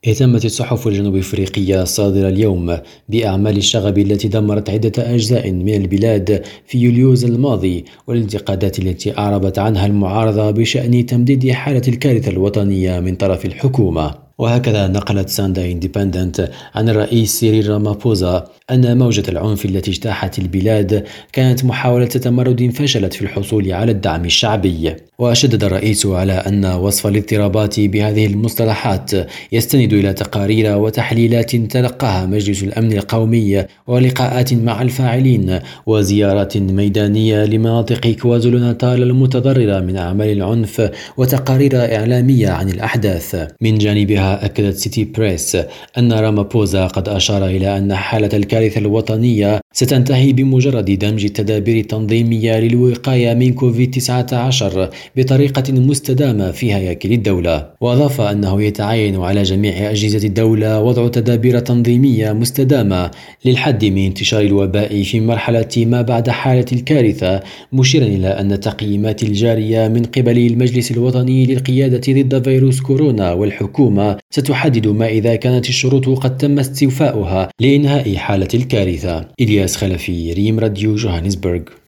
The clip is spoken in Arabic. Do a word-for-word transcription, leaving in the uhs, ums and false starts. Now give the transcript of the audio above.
اهتمت الصحف الجنوب أفريقية الصادرة اليوم بأعمال الشغب التي دمرت عدة أجزاء من البلاد في يوليوز الماضي، والانتقادات التي أعربت عنها المعارضة بشأن تمديد حالة الكارثة الوطنية من طرف الحكومة. وهكذا نقلت ساندا إنديبندنت عن الرئيس سيريل رامابوزا أن موجة العنف التي اجتاحت البلاد كانت محاولة تمرد فشلت في الحصول على الدعم الشعبي. وشدد الرئيس على أن وصف الاضطرابات بهذه المصطلحات يستند إلى تقارير وتحليلات تلقاها مجلس الأمن القومي ولقاءات مع الفاعلين وزيارات ميدانية لمناطق كوازولو ناتال المتضررة من أعمال العنف وتقارير إعلامية عن الأحداث. من جانبها أكدت سيتي بريس أن رامابوزا قد أشار إلى أن حالة الكارثة الوطنية ستنتهي بمجرد دمج التدابير التنظيمية للوقاية من كوفيد تسعة عشر بطريقة مستدامة في هياكل الدولة. وأضاف أنه يتعين على جميع أجهزة الدولة وضع تدابير تنظيمية مستدامة للحد من انتشار الوباء في مرحلة ما بعد حالة الكارثة، مشيرا إلى أن التقييمات الجارية من قبل المجلس الوطني للقيادة ضد فيروس كورونا والحكومة ستحدد ما إذا كانت الشروط قد تم استيفاؤها لإنهاء حالة الكارثة. إلياس خلفي، ريم راديو، جوهانسبرغ.